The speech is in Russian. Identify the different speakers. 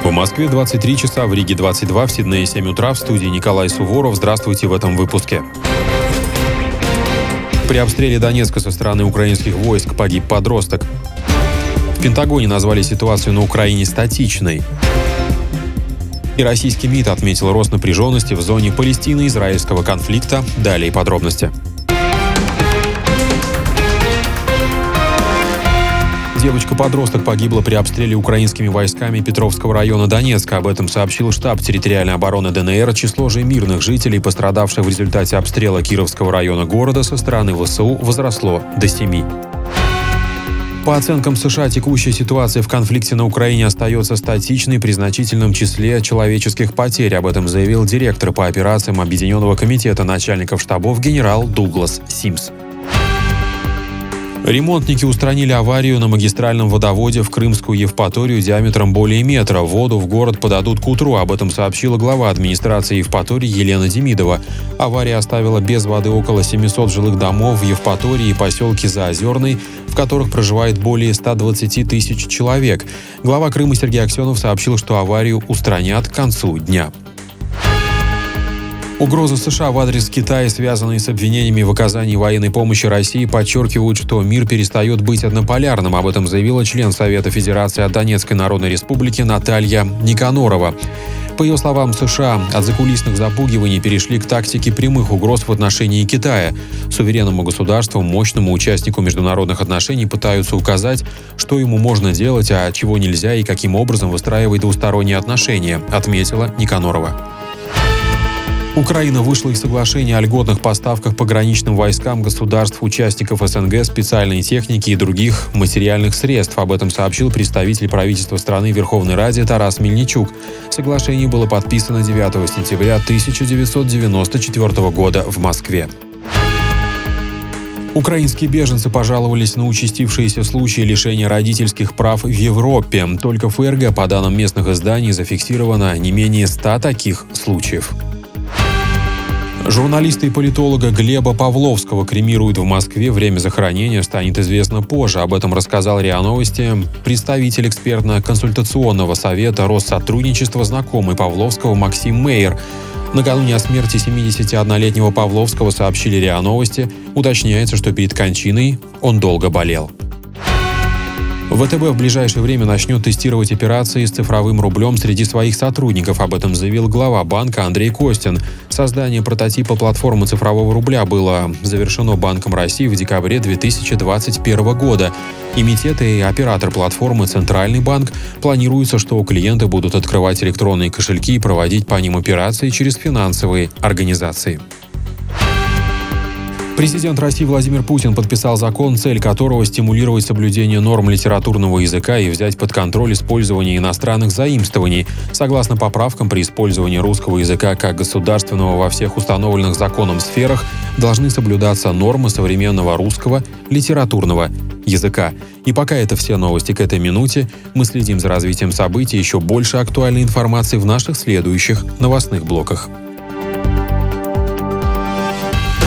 Speaker 1: В Москве 23 часа, в Риге 22, в Сиднее 7 утра. В студии Николай Суворов. Здравствуйте в этом выпуске. При обстреле Донецка со стороны украинских войск погиб подросток. В Пентагоне назвали ситуацию на Украине статичной. И российский МИД отметил рост напряженности в зоне Палестино-израильского конфликта. Далее подробности. Девочка-подросток погибла при обстреле украинскими войсками Петровского района Донецка. Об этом сообщил штаб территориальной обороны ДНР. Число же мирных жителей, пострадавших в результате обстрела Кировского района города со стороны ВСУ, возросло до 7. По оценкам США, текущая ситуация в конфликте на Украине остается статичной при значительном числе человеческих потерь. Об этом заявил директор по операциям Объединенного комитета начальников штабов генерал Дуглас Симс. Ремонтники устранили аварию на магистральном водоводе в Крымскую Евпаторию диаметром более метра. Воду в город подадут к утру. Об этом сообщила глава администрации Евпатории Елена Демидова. Авария оставила без воды около 700 жилых домов в Евпатории и поселке Заозерный, в которых проживает более 120 тысяч человек. Глава Крыма Сергей Аксенов сообщил, что аварию устранят к концу дня. Угрозы США в адрес Китая, связанные с обвинениями в оказании военной помощи России, подчеркивают, что мир перестает быть однополярным. Об этом заявила член Совета Федерации от Донецкой Народной Республики Наталья Никанорова. По ее словам, США от закулисных запугиваний перешли к тактике прямых угроз в отношении Китая. Суверенному государству, мощному участнику международных отношений пытаются указать, что ему можно делать, а чего нельзя и каким образом выстраивать двусторонние отношения, отметила Никанорова. Украина вышла из соглашения о льготных поставках пограничным войскам государств-участников СНГ специальной техники и других материальных средств. Об этом сообщил представитель правительства страны в Верховной Раде Тарас Мельничук. Соглашение было подписано 9 сентября 1994 года в Москве. Украинские беженцы пожаловались на участившиеся случаи лишения родительских прав в Европе. Только в ФРГ, по данным местных изданий, зафиксировано не менее 100 таких случаев. Журналиста и политолога Глеба Павловского кремируют в Москве. Время захоронения станет известно позже. Об этом рассказал РИА Новости представитель экспертно-консультационного совета Россотрудничества, знакомый Павловского Максим Мейер. Накануне о смерти 71-летнего Павловского сообщили РИА Новости. Уточняется, что перед кончиной он долго болел. ВТБ в ближайшее время начнет тестировать операции с цифровым рублем среди своих сотрудников. Об этом заявил глава банка Андрей Костин. Создание прототипа платформы цифрового рубля было завершено Банком России в декабре 2021 года. Эмитент и оператор платформы «Центральный банк» планируется, что клиенты будут открывать электронные кошельки и проводить по ним операции через финансовые организации. Президент России Владимир Путин подписал закон, цель которого стимулировать соблюдение норм литературного языка и взять под контроль использование иностранных заимствований. Согласно поправкам, при использовании русского языка как государственного во всех установленных законом сферах должны соблюдаться нормы современного русского литературного языка. И пока это все новости к этой минуте. Мы следим за развитием событий. Еще больше актуальной информации в наших следующих новостных блоках.